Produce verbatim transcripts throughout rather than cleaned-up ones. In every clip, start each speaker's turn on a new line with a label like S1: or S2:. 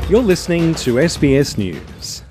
S1: You're listening to S B S News.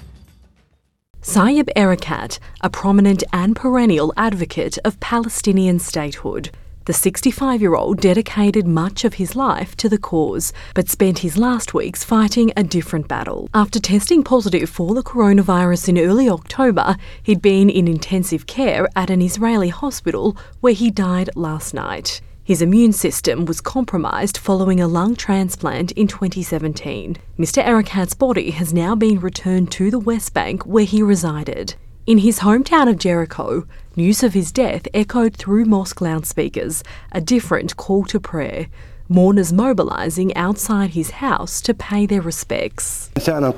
S2: Saeb Erekat, a prominent and perennial advocate of Palestinian statehood. The sixty-five-year-old dedicated much of his life to the cause, but spent his last weeks fighting a different battle. After testing positive for the coronavirus in early October, he'd been in intensive care at an Israeli hospital where he died last night. His immune system was compromised following a lung transplant in twenty seventeen. Mister Erekat's body has now been returned to the West Bank where he resided. In his hometown of Jericho, news of his death echoed through mosque loudspeakers, a different call to prayer. Mourners mobilising outside his house to pay their respects.
S3: Saeb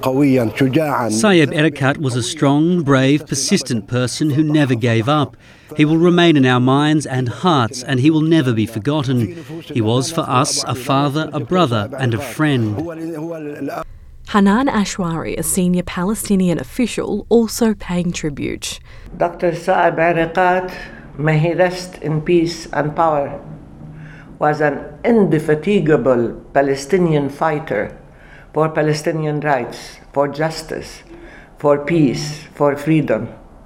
S4: Erekat was a strong, brave, persistent person who never gave up. He will remain in our minds and hearts, and he will never be forgotten. He was for us a father, a brother and a friend.
S2: Hanan Ashwari, a senior Palestinian official, also paying tribute.
S5: Doctor Saeb Erekat, may he rest in peace and power, was an indefatigable Palestinian fighter for Palestinian rights, for justice, for peace, for freedom.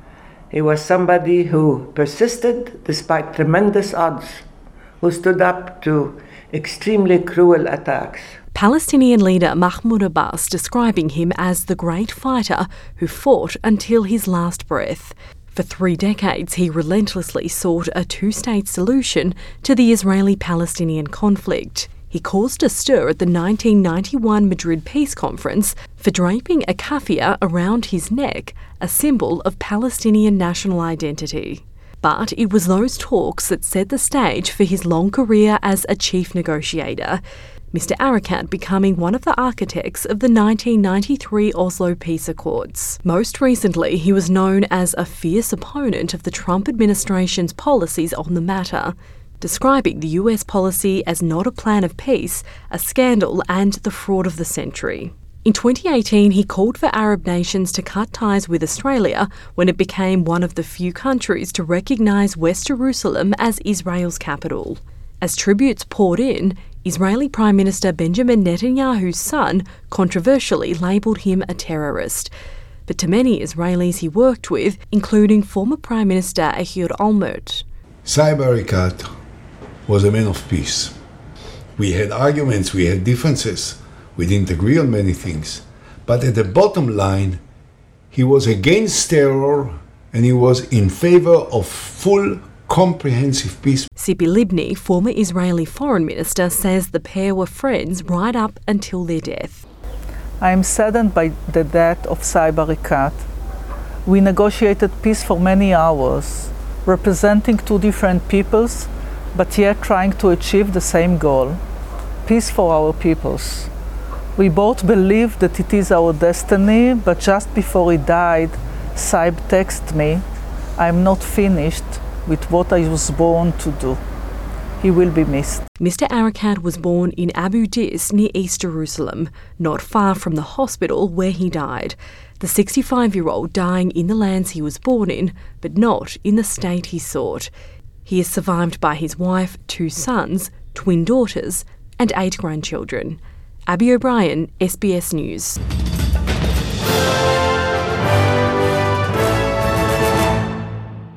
S5: He was somebody who persisted despite tremendous odds, who stood up to extremely cruel attacks.
S2: Palestinian leader Mahmoud Abbas describing him as the great fighter who fought until his last breath. For three decades, he relentlessly sought a two-state solution to the Israeli-Palestinian conflict. He caused a stir at the nineteen ninety-one Madrid Peace Conference for draping a kafia around his neck, a symbol of Palestinian national identity. But it was those talks that set the stage for his long career as a chief negotiator. Mister Erekat becoming one of the architects of the nineteen ninety-three Oslo Peace Accords. Most recently, he was known as a fierce opponent of the Trump administration's policies on the matter, describing the U S policy as not a plan of peace, a scandal and the fraud of the century. In twenty eighteen, he called for Arab nations to cut ties with Australia when it became one of the few countries to recognise West Jerusalem as Israel's capital. As tributes poured in, Israeli Prime Minister Benjamin Netanyahu's son controversially labelled him a terrorist. But to many Israelis he worked with, including former Prime Minister Ehud Olmert.
S6: Saeb Erekat was a man of peace. We had arguments, we had differences, we didn't agree on many things. But at the bottom line, he was against terror and he was in favour of full comprehensive peace.
S2: Tzipi Livni, former Israeli foreign minister, says the pair were friends right up until their death.
S7: I am saddened by the death of Saeb Erekat. We negotiated peace for many hours, representing two different peoples, but yet trying to achieve the same goal, peace for our peoples. We both believe that it is our destiny, but just before he died, Saeb texted me, I am not finished with what I was born to do. He will be missed.
S2: Mister Erekat was born in Abu Dis near East Jerusalem, not far from the hospital where he died. The sixty-five-year-old dying in the lands he was born in, but not in the state he sought. He is survived by his wife, two sons, twin daughters, and eight grandchildren. Abby O'Brien, S B S News.